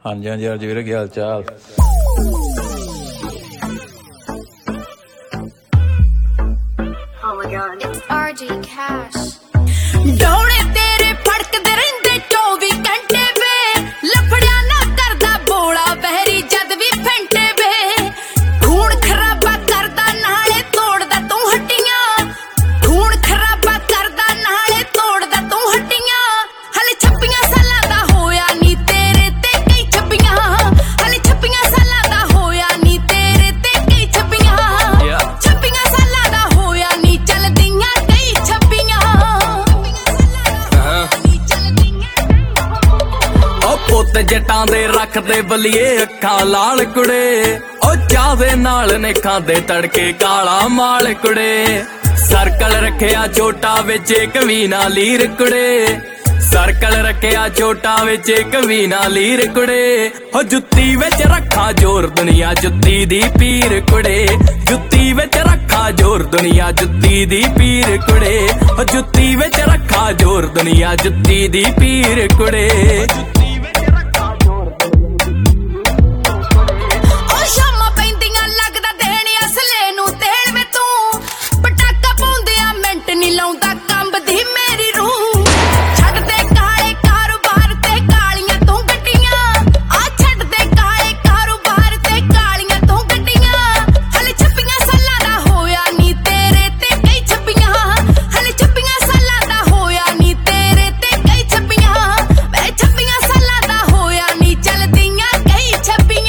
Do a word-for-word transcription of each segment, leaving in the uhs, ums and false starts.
ਹਾਂਜੀ ਹਾਂਜੀ ਅਰਜ ਵੀਰ, ਕੀ ਹਾਲ ਚਾਲ? ਡੌੜੇ ਤੇਰੇ ਫੜਕਦੇ ਰਹਿੰਦੇ ਚੌਵੀ ਘੰਟੇ ਵੇ, ਲਫੜਿਆ ਨਾ ਕਰਦਾ ਬੋਲਾ ਬਹਿਰੀ ਜਦ ਵੀ ਫੈਂਟੇ ਵੇ। ਖੂਨ ਖਰਾਬਾ ਕਰਦਾ ਨਾਲੇ ਤੋੜਦਾ ਤੂੰ ਹੱਡੀਆਂ, ਖੂਨ ਖਰਾਬਾ ਕਰਦਾ ਨਾਲੇ ਤੋੜਦਾ ਤੂੰ ਹੱਡੀਆਂ। ਹਲੇ ਛੱਬੀਆਂ ਸਾਲਾਂ ਦਾ ਹੋਇਆ ਨੀ ਤੇਰੇ ਤੇ ਕਈ ਛੱਬੀਆਂ, ਹਲੇ ਛੱਬੀਆਂ ਸਾਲਾਂ ਦਾ ਹੋਇਆ ਨੀ ਤੇਰੇ ਤੇ ਕਈ ਛੱਬੀਆਂ, ਛੱਬੀਆਂ ਸਾਲਾਂ ਦਾ ਹੋਇਆ ਨੀ ਚੱਲਦੀਆਂ ਕਈ ਛੱਬੀਆਂ। ਪੁੱਤ ਜੱਟਾਂ ਦੇ ਰੱਖਦੇ ਬਲੀਏ ਅੱਖਾਂ ਲਾਲ ਕੁੜੇ, ਉਹ ਚਾਹ ਦੇ ਨਾਲ ਨੇ ਖਾਂਦੇ ਤੜਕੇ ਕਾਲਾ ਮਾਲ ਕੁੜੇ। ਸਰਕਲ ਰੱਖਿਆ ਛੋਟਾ ਵਿੱਚ ਇੱਕ ਵੀ ਨਾ ਲੀਰ ਕੁੜੇ, ਸਰਕਲ ਰੱਖਿਆ ਛੋਟਾ ਵਿੱਚ ਇੱਕ ਵੀ ਨਾ ਲੀਰ ਕੁੜੇ। ਉਹ ਜੁੱਤੀ ਵਿੱਚ ਰੱਖਾ ਜ਼ੋਰ ਦੁਨੀਆ ਜੁੱਤੀ ਦੀ ਪੀਰ ਕੁੜੇ, ਜੁੱਤੀ ਵਿੱਚ ਰੱਖਾ ਜ਼ੋਰ ਦੁਨੀਆ ਜੁੱਤੀ ਦੀ ਪੀਰ ਕੁੜੇ। ਉਹ ਜੁੱਤੀ ਵਿੱਚ ਰੱਖਾ ਜ਼ੋਰ ਦੁਨੀਆ ਜੁੱਤੀ ਦੀ ਪੀਰ ਕੁੜੇ। ਸ਼ਾਮਾਂ ਪੈਂਦੀਆਂ ਲੱਗਦਾ ਦੇਣ ਅਸਲੇ ਨੂੰ ਤੇਲ ਵੇ ਤੂੰ, ਪਟਾਕਾ ਪਾਉਂਦਿਆਂ ਮਿੰਟ ਨੀ ਲਾਉਂਦਾ ਕੰਬਦੀ ਮੇਰੀ ਰੂਹ। ਛੱਡ ਦੇ ਕਾਲੇ ਕਾਰੋਬਾਰ ਤੇ ਕਾਲੀਆਂ ਤੂੰ ਗੱਡੀਆਂ, ਆ ਛੱਡ ਦੇ ਕਾਲੇ ਕਾਰੋਬਾਰ ਤੇ ਕਾਲੀਆਂ ਤੂੰ ਗੱਡੀਆਂ। ਹਲੇ ਛੱਬੀਆਂ ਸਾਲਾਂ ਦਾ ਹੋਇਆ ਨੀ ਤੇਰੇ ਤੇ ਕਈ ਛੱਬੀਆਂ, ਹਲੇ ਛੱਬੀਆਂ ਸਾਲਾਂ ਦਾ ਹੋਇਆ ਨੀ ਤੇਰੇ ਤੇ ਕਈ ਛੱਬੀਆਂ। ਵੇ ਛੱਬੀਆਂ ਸਾਲਾਂ ਦਾ ਹੋਇਆ ਨੀ ਚੱਲਦੀਆਂ ਕਈ ਛੱਬੀਆਂ।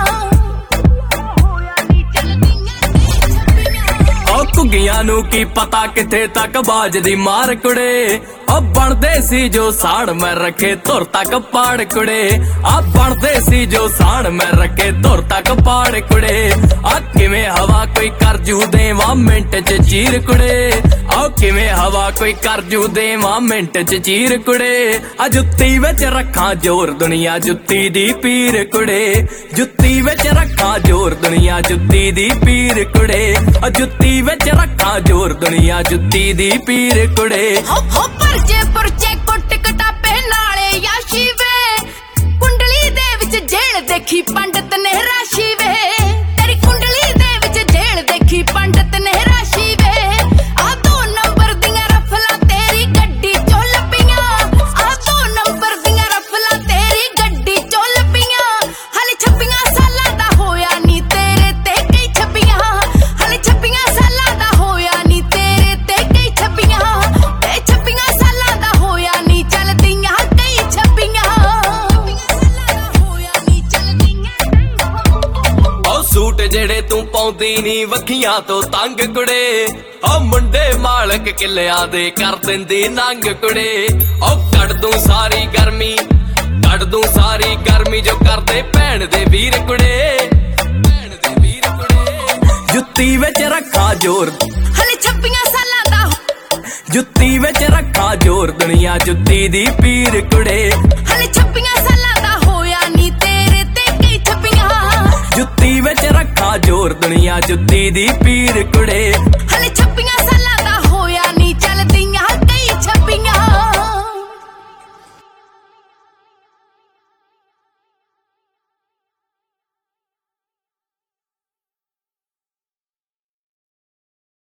ਘੁੱਗੀਆਂ ਨੂੰ ਕੀ ਪਤਾ ਕਿੱਥੇ ਤੱਕ ਬਾਜਦੀ ਮਾਰ ਕੁੜੇ, ਆ ਬਣਦੇ ਸੀ ਜੋ ਸਾੜ ਮੈਂ ਰੱਖੇ ਧੁਰ ਤੱਕ ਪਾੜ ਕੁੜੇ। ਆ ਬਣਦੇ ਸੀ ਜੋ ਸਾੜ ਮੈਂ ਰੱਖੇ ਧੁਰ ਤੱਕ ਪਾੜ ਕੁੜੇ। ਆ ਕਿਵੇਂ ਹਵਾ ਕੋਈ ਕਰਜੂ ਦੇਵਾਂ ਮਿੰਟ ਚ ਚੀਰ ਕੁੜੇ, ਆ ਕਿਵੇਂ ਹਵਾ ਕੋਈ ਕਰਜੂ ਦੇਵਾਂ ਮਿੰਟ ਚ ਚੀਰ ਕੁੜੇ। ਆ ਜੁੱਤੀ ਵਿੱਚ ਰੱਖਾਂ ਜ਼ੋਰ ਦੁਨੀਆ ਜੁੱਤੀ ਦੀ ਪੀਰ ਕੁੜੇ, ਜੁੱਤੀ ਵਿੱਚ ਰੱਖਾਂ ਜ਼ੋਰ ਦੁਨੀਆ ਜੁੱਤੀ ਦੀ ਪੀਰ ਕੁੜੇ। ਆ ਜੁੱਤੀ ਵਿੱਚ ਰੱਖਾਂ ਜ਼ੋਰ ਦੁਨੀਆ ਜੁੱਤੀ ਦੀ ਪੀਰ ਕੁੜੇ। ਹੋ ਹੋ ਪਰਜੇ ਪਰਜੇ ਕੁੱਟ ਕਟਾਪੇ ਨਾਲੇ ਯਾਸ਼ੀ ਵੇ, ਕੁੰਡਲੀ ਦੇ ਵਿੱਚ ਜੇਲ ਦੇਖੀ ਪੰਡਤ ਨੇ ਰਾਸ਼ੀ ਵੇ। ਤੇਰੀ ਕੁੰਡਲੀ ਦੇ ਵਿੱਚ ਜੇਲ ਦੇਖੀ ਪੰਡਤ ਨੇ ਰਾਸ਼ੀ ਵੇ। ਆ ਦੋ ਨੰਬਰ ਦੀਆਂ ਰਫਲਾਂ ਤੇਰੀ ਗੱਡੀ ਚੋਂ ਲੱਭੀਆਂ, ਆ ਦੋ ਨੰਬਰ ਦੀਆਂ ਰਫਲਾਂ ਤੇਰੀ ਗੱਡੀ ਚੋਂ ਲੱਭੀਆਂ। ਹਲੇ ਛੱਬੀਆਂ ਸਾਲਾਂ ਦਾ ਹੋਇਆ ਨੀ ਤੇਰੇ ਤੇ ਕਈ ਛੱਬੀਆਂ, ਹਲੇ ਛੱਬੀਆਂ ਸਾਲਾਂ ਦਾ ਹੋਇਆ ਨੀ ਤੇਰੇ ਤੇ ਕਈ ਛੱਬੀਆਂ। ਤੇ ਛੱਬੀਆਂ ਸਾਲਾਂ ਦਾ ਹੋਇਆ ਨੀ ਚੱਲਦੀਆਂ ਕਈ ਛੱਬੀਆਂ। ਉਹ ਸੂਟ ਜਿਹੜੇ ਤੂੰ ਪਾਉਂਦੀ ਨੀ ਵੱਖੀਆਂ ਤੋਂ ਤੰਗ ਕੁੜੇ, ਉਹ ਮੁੰਡੇ ਮਾਲਕ ਕਿੱਲਿਆਂ ਦੇ ਕਰ ਦਿੰਦੀ ਨੰਗ ਕੁੜੇ। ਉਹ ਕੱਢ ਦੂੰ ਸਾਰੀ ਗਰਮੀ, ਕੱਢ ਦੂੰ ਸਾਰੀ ਗਰਮੀ ਜੋ ਕਰਦੇ ਭੈਣ ਦੇ ਵੀਰ ਕੁੜੇ, ਭੈਣ ਦੇ ਵੀਰ ਕੁੜੇ। ਜੁੱਤੀ ਵਿੱਚ ਰੱਖਾ ਜ਼ੋਰ ਹਲੇ ਛੱਬੀਆਂ ਸਾਲਾਂ ਦਾ, ਜੁੱਤੀ ਵਿੱਚ ਰੱਖਾ ਜ਼ੋਰ ਦੁਨੀਆ ਜੁੱਤੀ ਦੀ ਪੀਰ ਕੁੜੇ। ਹਲੇ ਛੱਬੀਆਂ ਸਾਲਾਂ ਦਾ ਹੋਇਆ ਨੀ ਤੇਰੇ ਤੇ ਕਈ ਛੱਬੀਆਂ, ਜੁੱਤੀ ਵਿੱਚ ਰੱਖਾ ਜ਼ੋਰ ਦੁਨੀਆ ਜੁੱਤੀ ਦੀ ਪੀਰ ਕੁੜੇ। ਹਲੇ ਛੱਬੀਆਂ